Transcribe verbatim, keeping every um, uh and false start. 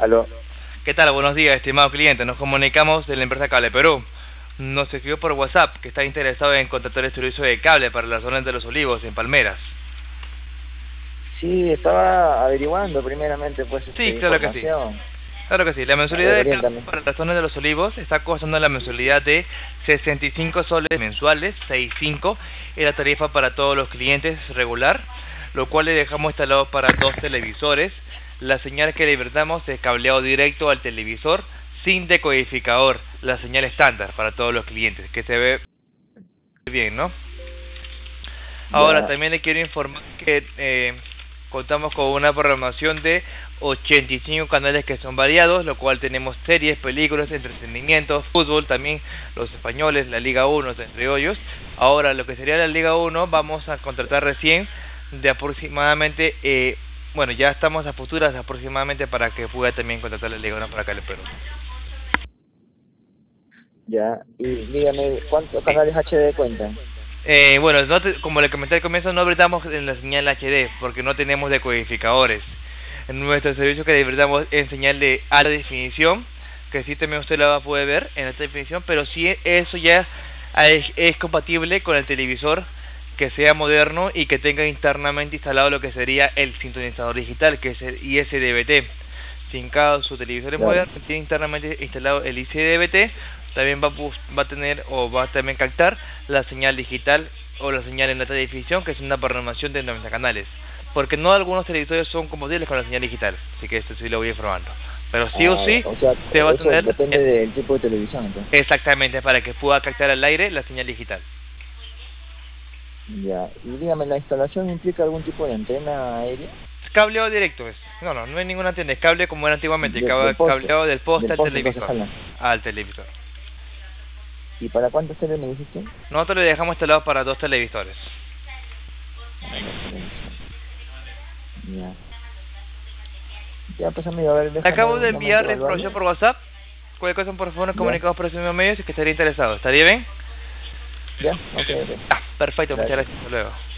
Aló. ¿Qué tal? Buenos días, estimado cliente. Nos comunicamos de la empresa Cable Perú. Nos escribió por WhatsApp que está interesado en contratar el servicio de cable para las zonas de Los Olivos, en Palmeras. Sí, estaba averiguando primeramente pues Sí, este, claro que sí. información. Claro que sí. La A mensualidad ver, de cable oriéntame. para las zonas de Los Olivos está costando la mensualidad de sesenta y cinco soles mensuales, sesenta y cinco, y la tarifa para todos los clientes regular, lo cual le dejamos instalado para dos televisores. La señal que le brindamos es cableado directo al televisor sin decodificador, la señal estándar para todos los clientes, que se ve bien, ¿no? Ahora, Ya, también le quiero informar que eh, contamos con una programación de ochenta y cinco canales que son variados, lo cual tenemos series, películas, entretenimiento, fútbol, también los españoles, la Liga uno, entre ellos. Ahora, lo que sería la Liga uno, vamos a contratar recién de aproximadamente, eh, bueno, ya estamos a futuras aproximadamente para que pueda también contratar la Liga uno para acá en el Perú. ya. Y dígame, ¿cuántos Sí. canales H D cuentan? Eh, bueno, no te- como le comenté al comienzo, no brindamos en la señal H D porque no tenemos decodificadores. En nuestro servicio que brindamos es señal de alta definición, que sí también usted la va a poder ver en alta definición, pero sí eso ya es, es compatible con el televisor que sea moderno y que tenga internamente instalado lo que sería el sintonizador digital, que es el I S D B T. Si en cada su televisor es Claro. moderno, tiene internamente instalado el I S D B T, también va a, bus- va a tener o va a también captar la señal digital o la señal en alta definición, que es una programación de noventa canales. Porque no algunos televisores son compatibles con la señal digital, así que esto sí lo voy informando. Pero sí o Ah, sí, o sea, se va a eso tener depende el- del tipo de televisión, entonces. exactamente para que pueda captar al aire la señal digital. Ya. Y dígame, ¿la instalación implica algún tipo de antena aérea? Cableado directo es. No, no, no hay ninguna antena, es cable como era antiguamente, De- del cab- poste. cableado del poste Del al poste, entonces televisor. jalan. Al televisor. ¿Y para cuántos teles me dijiste? Nosotros le dejamos instalado para dos televisores. Para dos televisores. Ya. Ya, pues amigo, a ver, Le déjame acabo de un momento enviar la información evaluarlo. por WhatsApp. Cualquier cosa, por favor, nos Ya. comunicamos por ese mismo medio si que estaría interesado. ¿Estaría bien? Ya, ok, ok. Ah, perfecto, muchas Gracias. gracias. Hasta luego.